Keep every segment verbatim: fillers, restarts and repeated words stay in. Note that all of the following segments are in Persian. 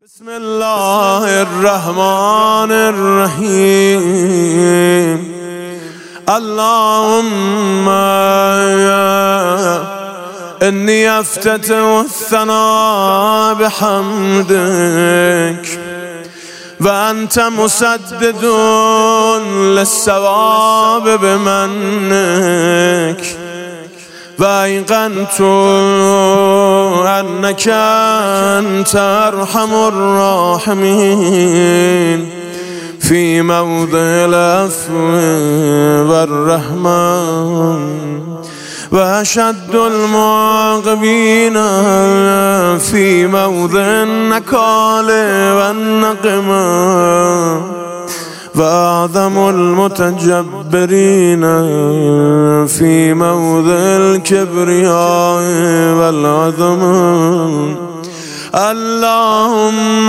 بسم الله الرحمن الرحيم. اللهم إني أفتتح الثناء بحمدك وأنت مسدد للصواب بمنك، وأيقنت أنك أنت أرحم الراحمين في موضع العفو والرحمة، وأشد المعاقبين في موضع النكال والنقمة، وأعظم المتجبرين في موضع الكبرياء والعظمة. اللهم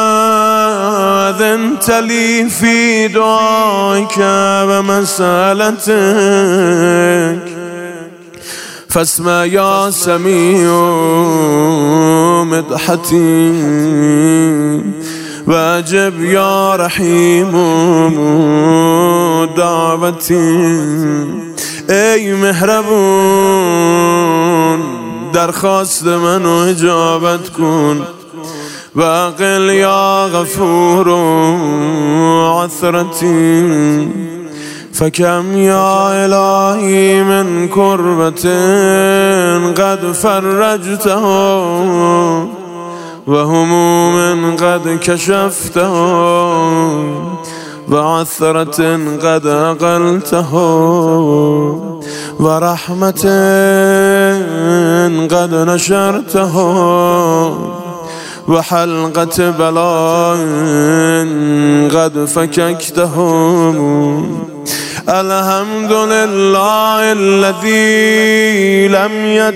أذنت لي في دعائك ومسألتك، فاسمع يا سميع مدحتي، واجب يا رحيم دعوتي. ای مهربون درخواست منو اجابت کن، واقل یا غفور عثرتی. فكم يا إلهي من كربة قد فرجته، وهموم قد كشفته، وعثرة قد أقلته، ورحمة قد نشرته، وحلقة بلاء قد فككته. الحمد لله الذي لم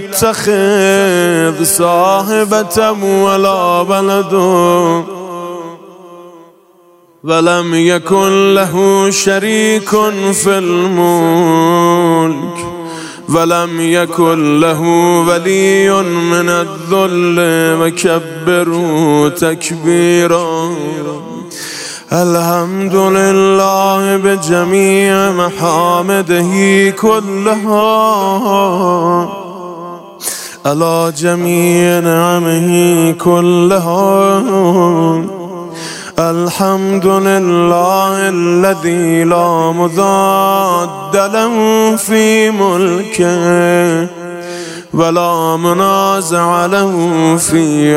يتخذ صاحبة ولا ولد، ولم يكن له شريك في الملك، ولم يكن له ولي من الذل، وكبره تكبيرا. الحمد لله بجميع محامده كلها، على جميع نعمه كلها. الحمد لله الذي لا مضاد له في ملكه، ولا منازع له في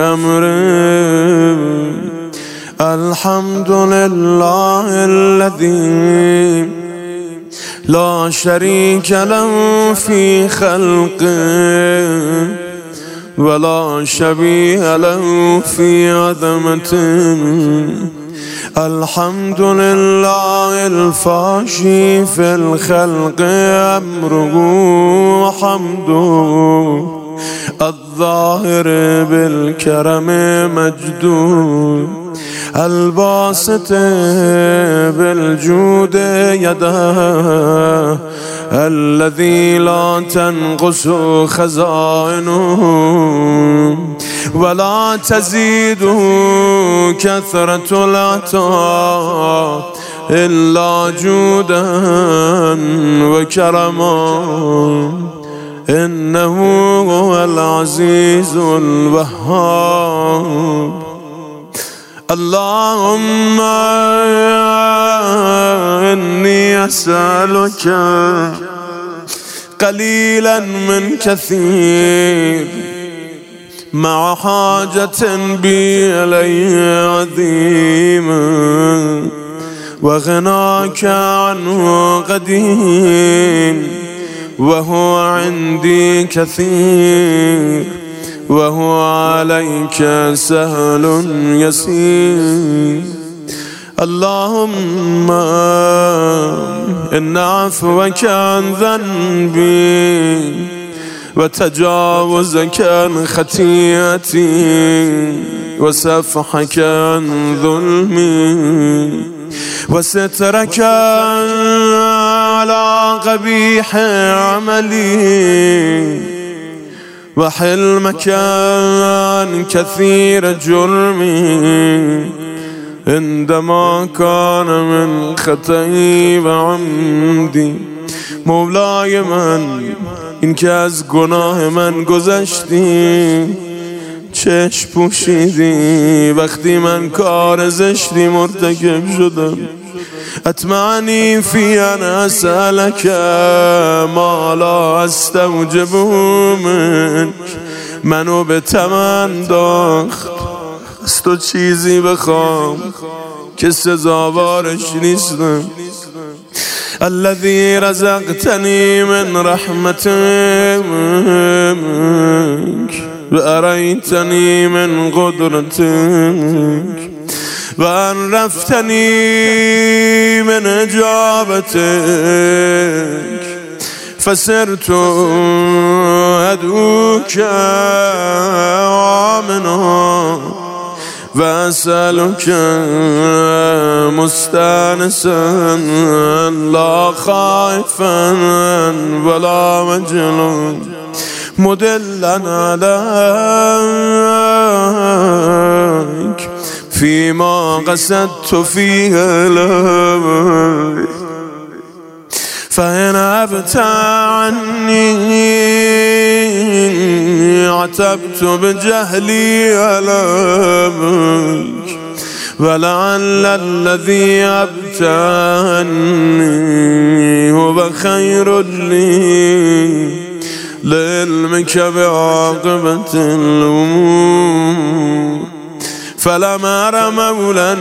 أمره. الحمد لله الذي لا شريك له في خلقه، ولا شبيه له في عظمته. الحمد لله الفاشي في الخلق أمره وحمده، الظاهر بالكرم مجده، الباسط بالجود يده، الذي لا تنقص خزائنه ولا تزيده كثرة العطاء إلا جودا وكرما. إنه هو العزيز الوهاب. اللهم إني أسألك قليلا من كثير، مع حاجة بي إليه عظيمة، وغناك عنه قديم، وهو عندي كثير، وهو عليك سهل يسير. اللهم إن عفوك عن ذنبي، وتجاوزك عن خطيئتي، وسفحك عن ظلمي، وسترك على قبيح عملي، وحلمك عن كثير جرمي عندما كان من خطئي و عمدی. مولای من این که از گناه من گذشتی، چشم پوشیدی وقتی من کار زشتی مرتکب شدم. اطمعنی فی ان اسألک ما لا استوجب منک، منو به طمع انداخت از تو چیزی بخوام که سزاوارش نیستم. الذی رزقتنی من رحمتک و اریتنی من قدرتک و عرفتنی من اجابتک فصرت ادعوک آمنا و اسألک مستانسا لا خائفا ولا وجلا مدلا عليك فيما قصدت فيه لك فإن أبت عني عتبت بجهلي عليك ولعل الذي أبت عني هو خير لي لعلمك بعاقبة الأمور. فلم أر مولا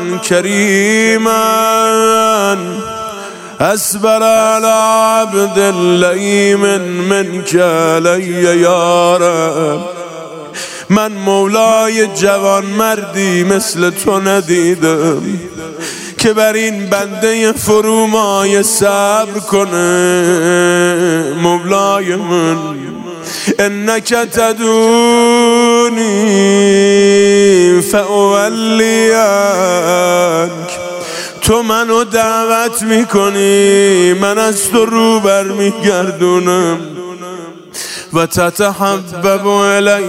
كريما أصبر على عبد لئيم منك علي يا رب. من مولای جوان مردی مثل تو ندیدم که بر این بنده فرومایه صبر کنه. مولای من انک تدونی فاولیک، تو منو دعوت میکنی من از تو رو بر میگردونم. و تتحبب الی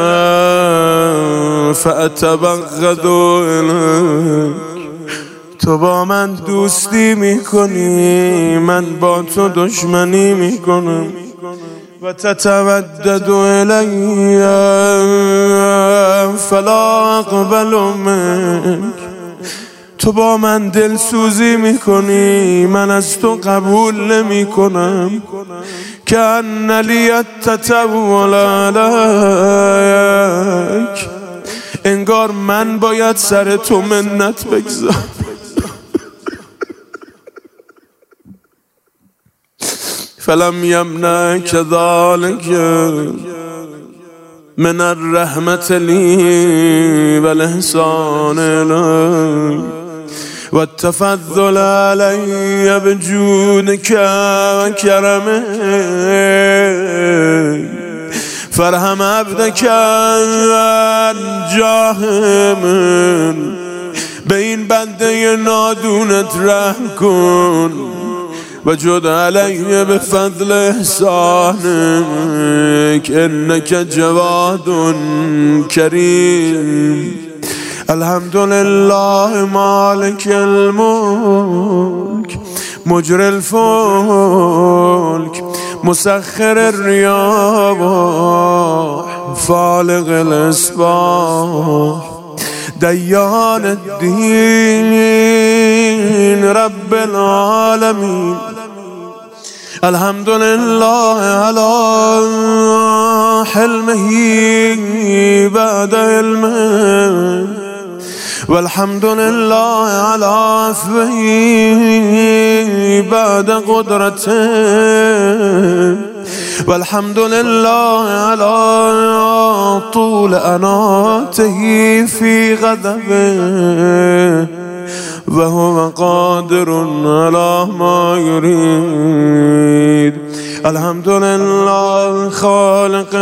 فاتبغض الیک، تو با من دوستی میکنی من با تو دشمنی میکنم. و تتودد الی فلا اقبل منک، تو با من دلسوزی میکنی من از تو قبول نمی کنم. که ان لی التطول علیک، انگار من باید سر تو منت بگذارم. فلم یمنعک ذلک من الرحمة لی والاحسان الی والتفضل علی بجودک و کرمک فرحم عبدک عن جاه من. به این بنده نادونت رحم کن و جد علیه به فضل احسانک انک جواد کریم. الحمدلله مالک الملک مجری الفلک مسخر الریاح فالق الاصباح دیان الدین رب العالمین. الحمدلله على حلمه بعد علمه والحمد لله على عفوه بعد قدرته والحمد لله على طول أناته في غضبه وهو قادر على ما يريد. الحمد لله خالق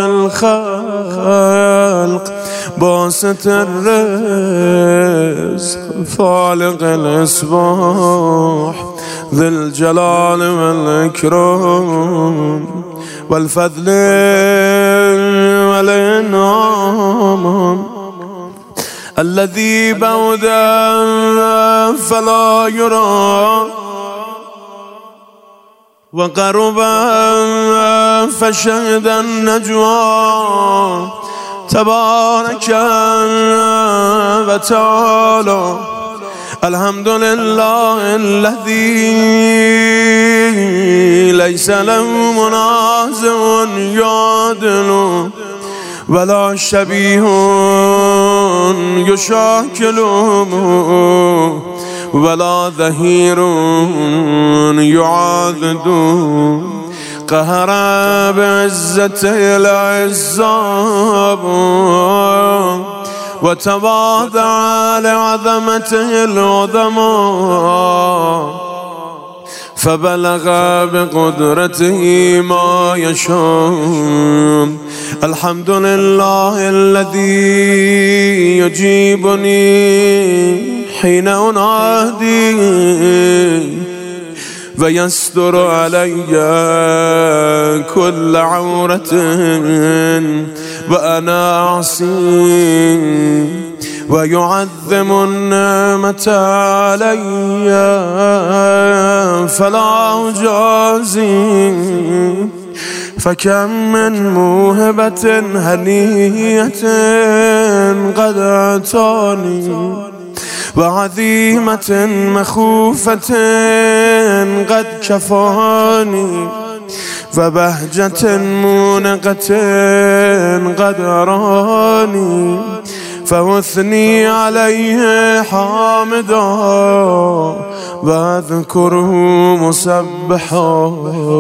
الخلق باسط الرزق فالق الإصباح ذي الجلال والإكرام والفضل والإنعام الذي بعدا فلا يرى وقربا فشهد النجوى تبارك وتعالى. الحمد لله الذي ليس له منازع يعدل ولا شبيه يشاكله ولا ظهير يعاضد. قهر بعزته العزاب وتواضع لعظمته العظماء فبلغ بقدرته ما يشاء. الحمد لله الذي يجيبني حين أنادي ويستر علي كل عورة وأنا أعصي ويعظم النعمة علي فلا أجازي. فكم من موهبة هنية قد أعطاني وعظيمة مخوفة قد كفاني وبهجة مونقة قد أراني فأثني عليه حامدا واذكره مسبحا.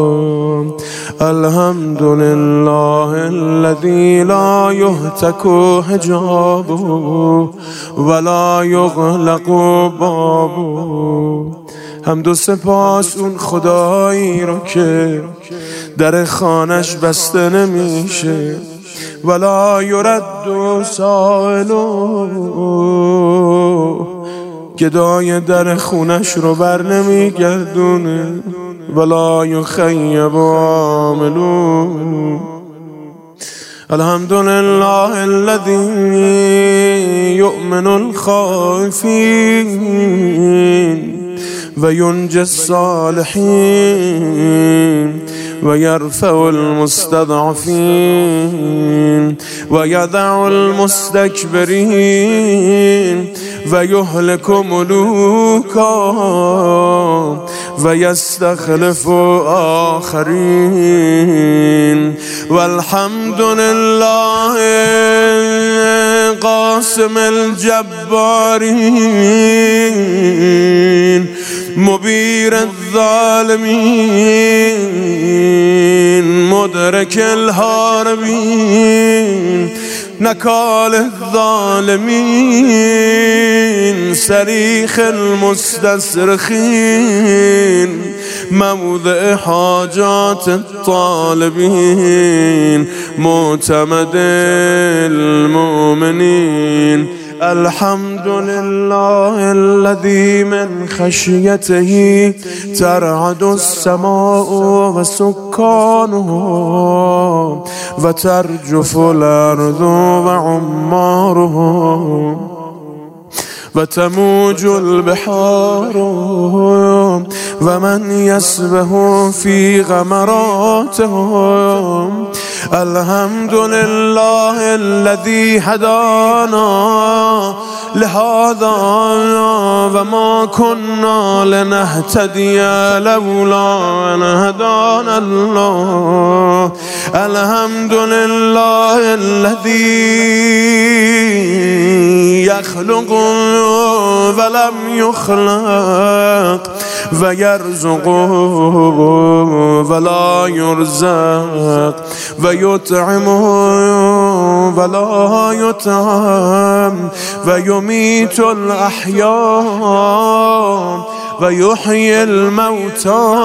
الحمد لله الذي لا يهتك حجابه ولا يغلق بابه. حمد و سپاس اون خدایی رو که در خانش بسته نمیشه ولا یرد و سائلو، گدای در خونش رو بر نمیگردونه ولا یخیب عاملو. الحمد لله الذي يؤمن الخائفين وينجي الصالحين ويرفع المستضعفين ويدع المستكبرين ويهلك ملوكا ويستخلف آخرين. والحمد لله قاسم الجبارين مبير الظالمين مدرك الهاربين نكال الظالمين صريخ المستصرخين موضع حاجات الطالبين معتمد المؤمنين. الحمد لله الذي من خشيته ترعد السماء وسكانه وترجف الأرض وعماره وتموج البحار ومن يسبه في غمراته. الحمد لله الذي هدانا لهذا وما كنا لنهتدي لولا أن هدانا الله. الحمد لله الذي يخلق ولم يخلق ويرزق ولا يرزق ويطعم ولا يطعم ويميت الأحياء ويحيي الموتى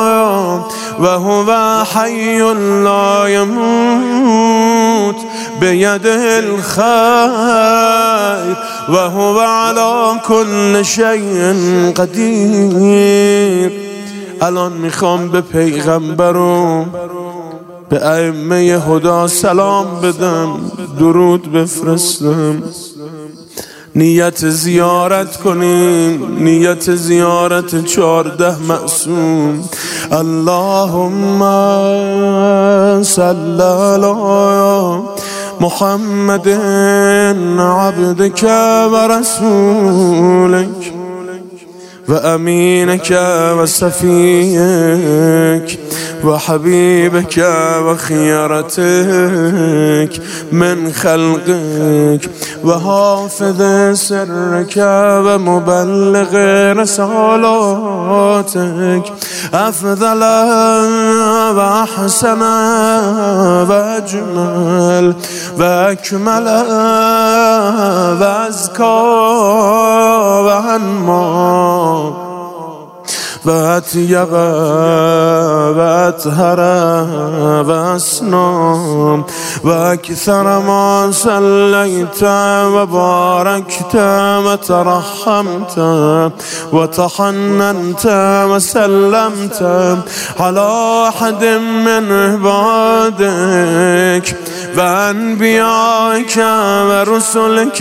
وهو حي لا يموت بيده الخير وهو على كل شيء قدير. الان میخوام به پیغمبرم به ائمه هدا سلام بدم، درود بفرستم، نیت زیارت کنیم، نیت زیارت چهارده معصوم. اللهم صل علی محمد عبدك ورسولك وأمينك وصفيك وحبيبك وخيرتك من خلقك وحافظ سرك ومبلغ رسالاتك أفضل وأحسن وأجمل وأكمل وأزكى وأنمى وأطيب وأطهر وأسنى وأكثر ما صليت وباركت وترحمت وتحننت وسلمت على أحد من عبادك وأنبيائك ورسلك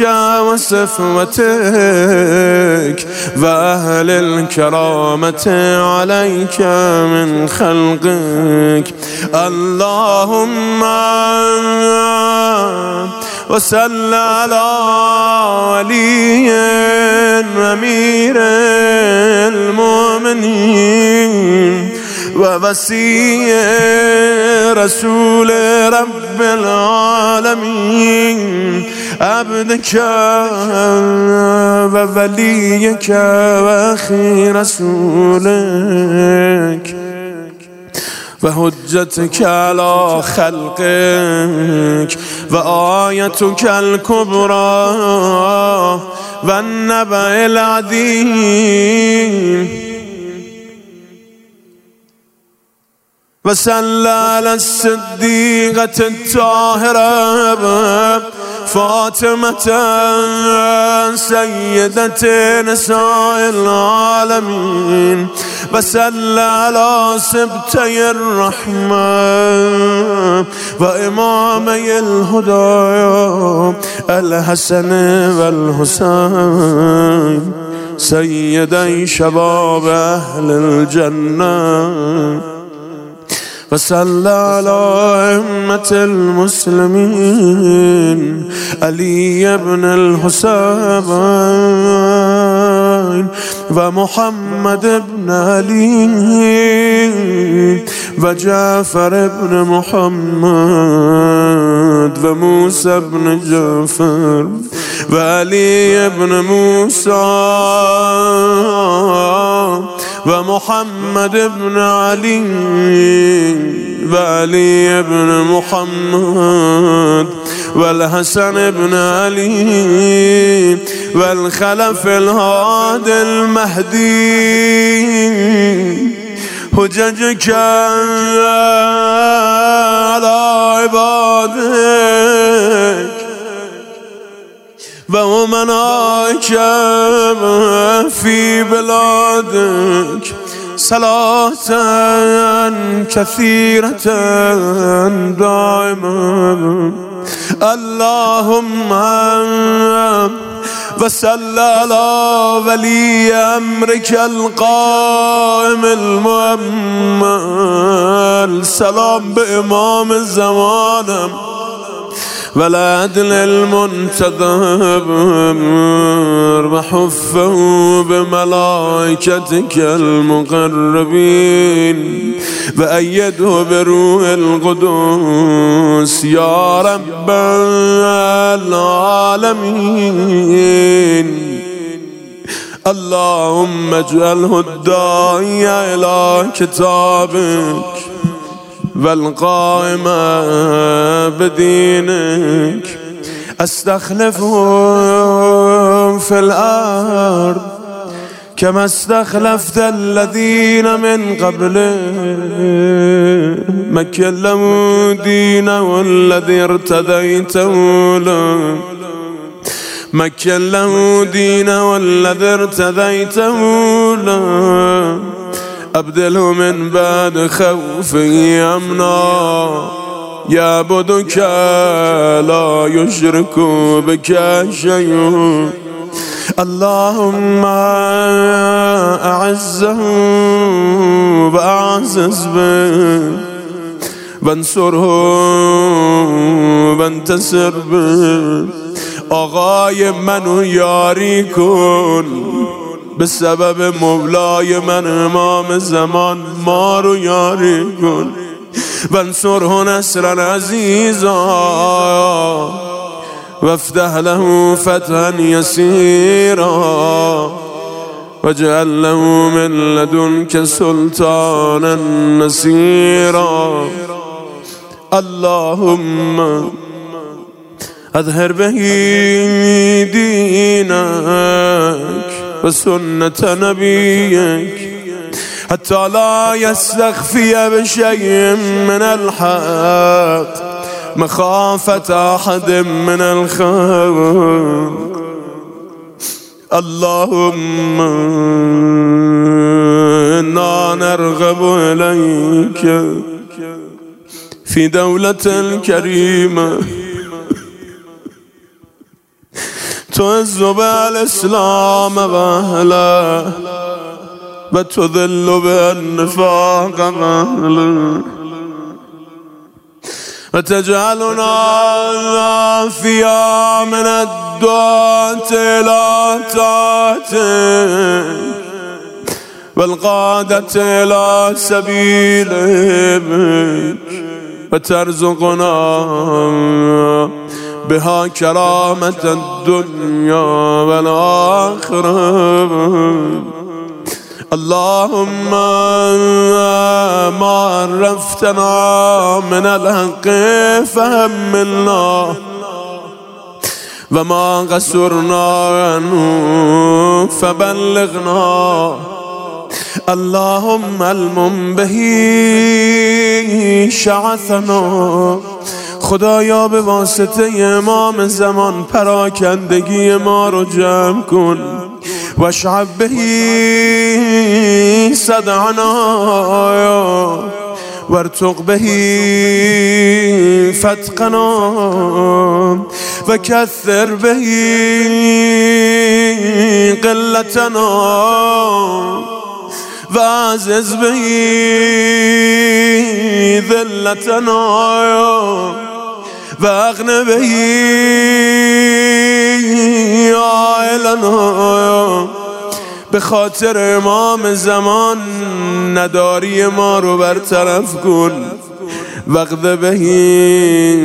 وصفوتك وأهل الكرامة عليك من خلقك. اللهم وصل على ولي أمير المؤمنين ووصي رسول رب العالمين عبدك ووليك وأخي رسولك وحجتك على خلقك وآيتك الكبرى والنبأ العظيم. وصلى على الصديقة الطاهرة فاطمة سيدة نساء العالمين. وصلى على سبتي الرحمة وإمامي الهدى الحسن والحسين سيدي شباب أهل الجنة. وصلى على أئمة المسلمين علي بن الحسين ومحمد بن علي وجعفر بن محمد وموسى بن جعفر وعلي بن موسى ومحمد بن علي وعلي بن محمد والحسن بن علي والخلف الهادي المهدي حججك على عبادك وأمنائك في بلادك صلاة كثيرة دائمة. اللهم وصل على ولي أمرك القائم المؤمل سلام بإمام الزمان والعدل المنتظر وحفه بملائكتك المقربين وأيده بروح القدس يا رب العالمين. اللهم اجعله الداعي إلى كتابك والقائم بدينك. استخلفهم في الأرض كما استخلفت الذين من قبله مكن له دينه الذي ارتديته له مكن له دينه الذي ارتديته له أبدله من بعد خوفي أمنا يعبدك لا يشرك بك شيء. اللهم أعزه وأعزز به وانصره وانتصر به. آقای منو یاری کن به سبب مولای من امام زمان، ما رو یاری کن. وانصره نصرا عزیزا وافتح له فتحا يسيرا واجعل له من لدنك سلطانا نصيرا. اللهم اظهر به دينك وسنة نبيك حتى لا يستخفي بشيء من الحق مخافة أحد من الخلق. اللهم إنا نرغب إليك في دولة كريمة تعز بها الإسلام وأهله وتذل بها النفاق وأهله وتجعلنا فيها من الدعاة إلى طاعتك والقادة إلى سبيلك وترزقنا بها كرامة الدنيا والآخرة. اللهم ما عرفتنا من الحق فهملنا وما قصرنا عنه فبلغنا. اللهم المم به شعثنا. خدایا به واسطه امام زمان پراکندگی ما رو جمع کن. واشعب به صدعنا وارتق به فتقنا وكثر به قلتنا وعزز به ذلتنا واغن به عائلنا. به خاطر امام زمان نداری ما رو برطرف کن. وقد بهی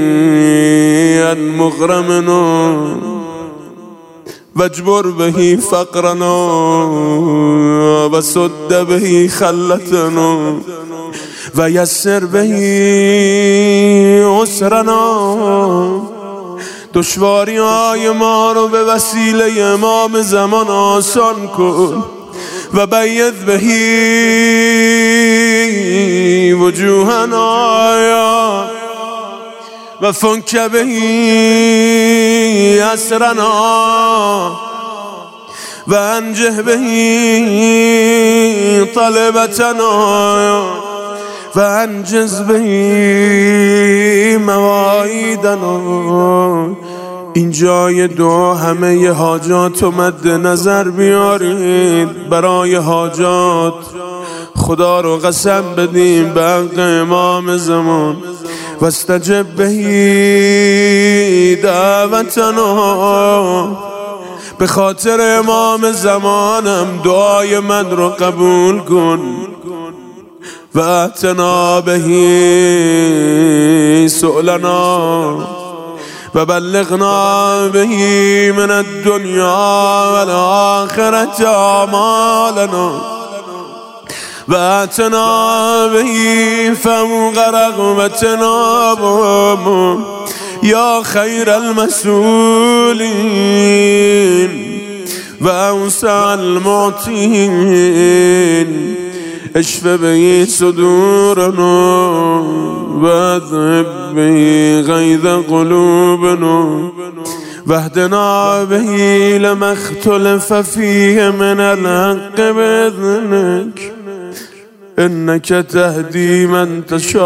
المغرمنا واجبر بهی فقرنا وسد بهی خلتنا ویسر بهی عسرنا. دشواری های ما رو به وسیله امام زمان آسان کن. و بید بهی وجوهنا و فنک بهی اسرنا و انجه بهی طلبتنا و انجز بهی مواعیدنا. این جای دعا همه ی حاجات و مد نظر بیارید. برای حاجات خدا رو قسم بدیم به حق امام زمان. و استجب بهی دعوتنا. به خاطر امام زمانم دعای من رو قبول کن. و اتنا بهی سؤلنا و بلغنا بهی من الدنیا والآخرة آمالنا و اتنا بهی فوق رغبتنا یا خیر المسئولین و اوسع المعطین. اشف به صدورنا و اذهب به غیظ قلوبنا واهدنا به لما اختلف فیه من الحق باذنک إنك تهدي من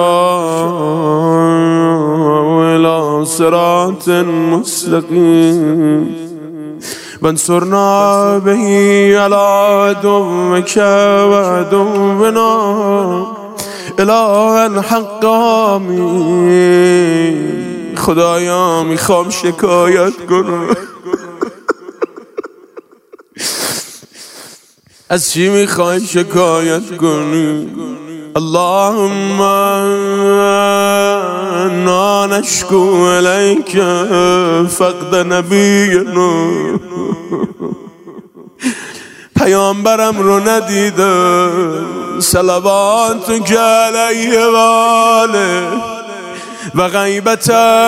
تشاء إلى صراط مستقيم وانصرنا به على عدوك وعدونا اله الحق آمین. خدایا میخوام شکایت کنم. از چی میخوای شکایت کنی؟ اللهم انا نشکو الیک فقد نبینا. پیامبرم رو ندیدم، صلواتک علیه و آله، و غیبت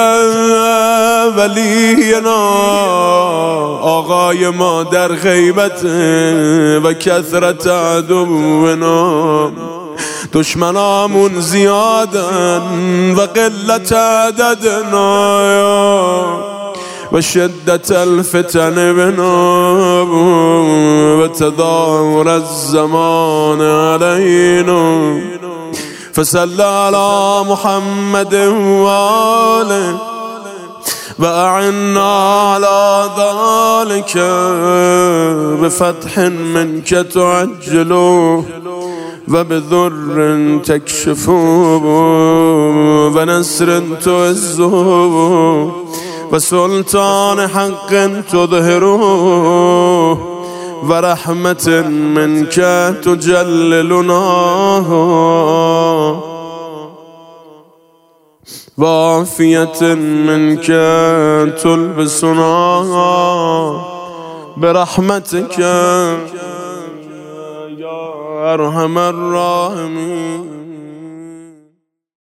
ولینا، آقای ما در غیبت، و کثرت عدونا، دشمنامون زیادن و قلت عددنا و شدت الفتن بنا و تداور الزمان علینا. فصل على محمد وآله وأعنا على ذلك بفتح منك تعجله وبذر تكشفه ونصر تعزه وسلطان حق تظهره ورحمة منك تجللنا وعافية منك تلبسنا برحمتك يا أرحم الراحمين.